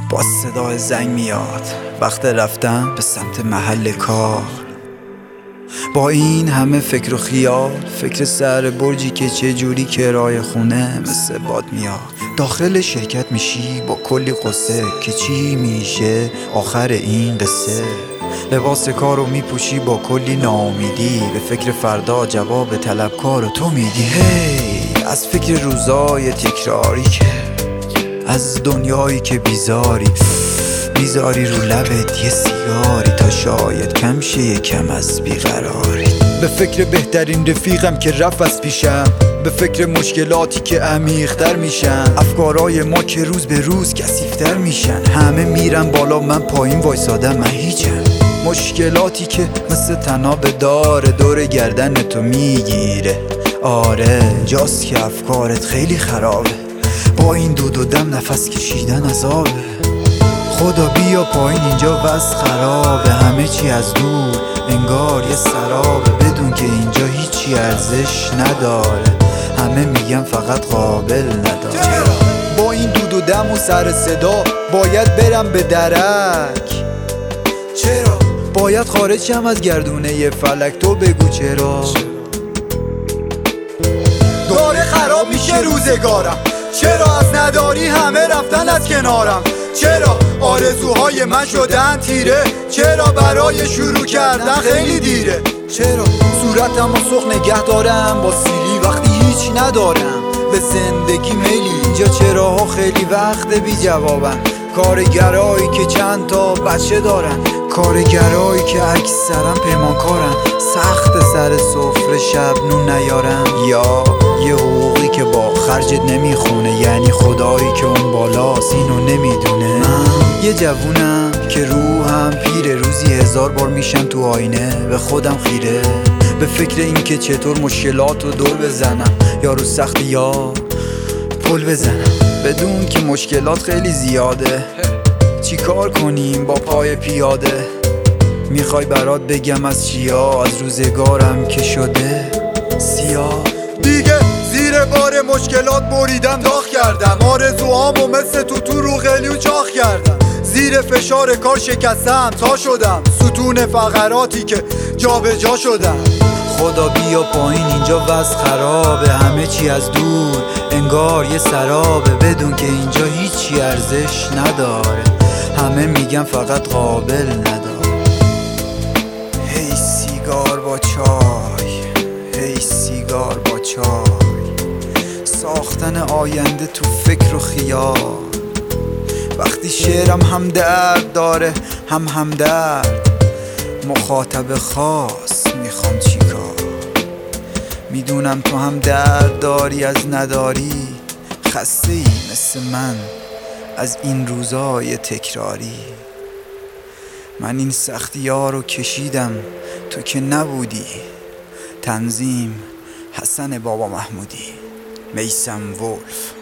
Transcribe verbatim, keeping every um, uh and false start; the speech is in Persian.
با صدای زنگ میاد وقت رفتن به سمت محل کار. با این همه فکر و خیال، فکر سر برجی که چه جوری کرایه خونه مثل باد میاد. داخل شرکت میشی با کلی قصه که چی میشه آخر این قصه. لباس کارو میپوشی با کلی ناامیدی، به فکر فردا جواب طلبکارو تو میدی. هی از فکر روزای تکراری که از دنیایی که بیزاری بیزاری رو لبت یه سیگاری تا شاید کم شه یکم از بیقراری. به فکر بهترین رفیقم که رفت از پیشم، به فکر مشکلاتی که عمیق‌تر میشن، افکارای ما که روز به روز کثیف‌تر میشن. همه میرن بالا من پایین وایسادم، من هیچم. مشکلاتی که مثل طناب داره دور گردن تو میگیره. آره جاست که افکارت خیلی خرابه، با این دود و دم نفس کشیدن عذابه. خدا بیا پایین اینجا وضع خرابه، همه چی از دور انگار یه سرابه، بدون که اینجا هیچی ارزش نداره، همه میگن فقط قابل نداره. با این دود و دم و سر صدا باید برم به درک. چرا؟ باید خارج شم از گردونه ی فلک، تو بگو چرا؟ داره خراب میشه روزگارم، چرا از نداری همه رفتن از کنارم؟ چرا آرزوهای من شدن تیره؟ چرا برای شروع کردن خیلی دیره؟ چرا صورتم و سرخ نگه دارم با سیلی وقتی هیچ ندارم به زندگی میلی؟ اینجا چراها خیلی وقت بی جوابن، کارگرایی که چند تا بچه دارن، کارگرایی که اکثرا پیمانکارن، سخت سر سفره شب نون نیارن، یا یه حقوقی که با خرجت نمیخونه، یعنی خدایی که اون بالاست اینو نمیدونه. من یه جوونم که روحم پیره، روزی هزار بار میشم تو آینه به خودم خیره، به فکر این که چطور مشکلاتو دور بزنم یا رو سختی یا پل بزنم، بدون که مشکلات خیلی زیاده. چی کار کنیم با پای پیاده؟ میخوای برات بگم از چیا؟ از روزگارم که شده سیاه. دیگه زیر بار مشکلات بریدم داغ کردم، آرزوهامو مثل تو تو رو قلیون چاخ کردم، زیر فشار کار شکستم تا شدم ستون فقراتی که جا به جا شدم. خدا بیا پایین اینجا وضع خرابه، همه چی از دور انگار یه سرابه، بدون که اینجا هیچی ارزش نداره، همه میگن فقط قابل نداره. هی سیگار با چای، هی سیگار با چای، ساختن آینده تو فکر و خیال. وقتی شعرم هم درد داره هم هم درد، مخاطب خاص میخوام چیکار؟ میدونم تو هم درد داری از نداری، خسته ای مثل من از این روزای تکراری. من این سختی ها رو کشیدم تو که نبودی. تنظیم حسن بابا محمودی، میثم ولف.